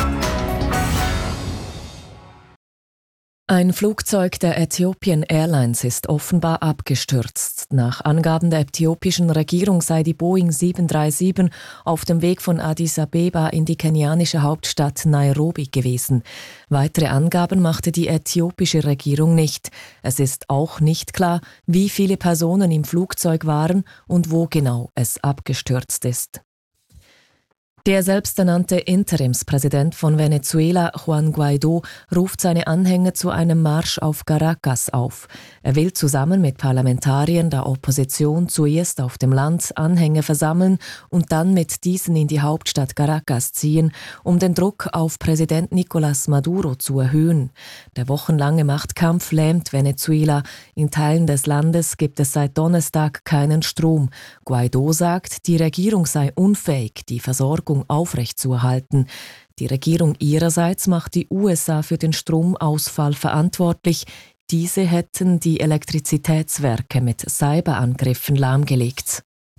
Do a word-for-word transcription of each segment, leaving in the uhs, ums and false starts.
Ein Flugzeug der Ethiopian Airlines ist offenbar abgestürzt. Nach Angaben der äthiopischen Regierung sei die Boeing sieben drei sieben auf dem Weg von Addis Abeba in die kenianische Hauptstadt Nairobi gewesen. Weitere Angaben machte die äthiopische Regierung nicht. Es ist auch nicht klar, wie viele Personen im Flugzeug waren und wo genau es abgestürzt ist. Der selbsternannte Interimspräsident von Venezuela, Juan Guaidó, ruft seine Anhänger zu einem Marsch auf Caracas auf. Er will zusammen mit Parlamentariern der Opposition zuerst auf dem Land Anhänger versammeln und dann mit diesen in die Hauptstadt Caracas ziehen, um den Druck auf Präsident Nicolás Maduro zu erhöhen. Der wochenlange Machtkampf lähmt Venezuela. In Teilen des Landes gibt es seit Donnerstag keinen Strom. Guaidó sagt, die Regierung sei unfähig, die Versorgung aufrechtzuerhalten. Die Regierung ihrerseits macht die U S A für den Stromausfall verantwortlich. Diese hätten die Elektrizitätswerke mit Cyberangriffen lahmgelegt.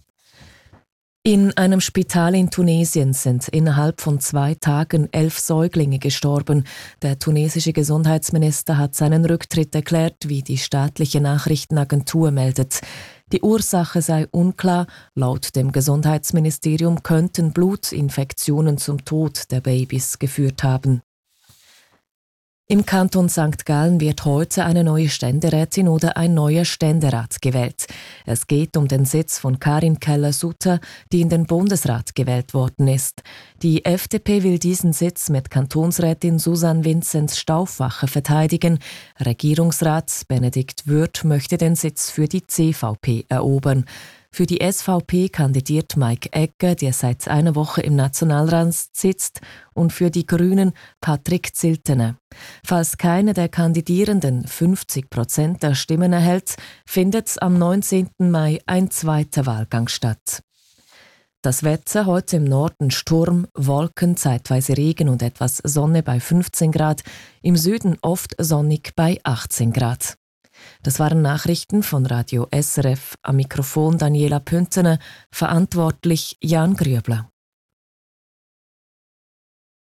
In einem Spital in Tunesien sind innerhalb von zwei Tagen elf Säuglinge gestorben. Der tunesische Gesundheitsminister hat seinen Rücktritt erklärt, wie die staatliche Nachrichtenagentur meldet. Die Ursache sei unklar. Laut dem Gesundheitsministerium könnten Blutinfektionen zum Tod der Babys geführt haben. Im Kanton Sankt Gallen wird heute eine neue Ständerätin oder ein neuer Ständerat gewählt. Es geht um den Sitz von Karin Keller-Sutter, die in den Bundesrat gewählt worden ist. Die F D P will diesen Sitz mit Kantonsrätin Susanne Vinzenz Stauffacher verteidigen. Regierungsrat Benedikt Würth möchte den Sitz für die C V P erobern. Für die S V P kandidiert Mike Egger, der seit einer Woche im Nationalrat sitzt, und für die Grünen Patrick Ziltener. Falls keiner der Kandidierenden fünfzig Prozent der Stimmen erhält, findet am neunzehnten Mai ein zweiter Wahlgang statt. Das Wetter: heute im Norden Sturm, Wolken, zeitweise Regen und etwas Sonne bei fünfzehn Grad, im Süden oft sonnig bei achtzehn Grad. Das waren Nachrichten von Radio S R F, am Mikrofon Daniela Püntener, verantwortlich Jan Grübler.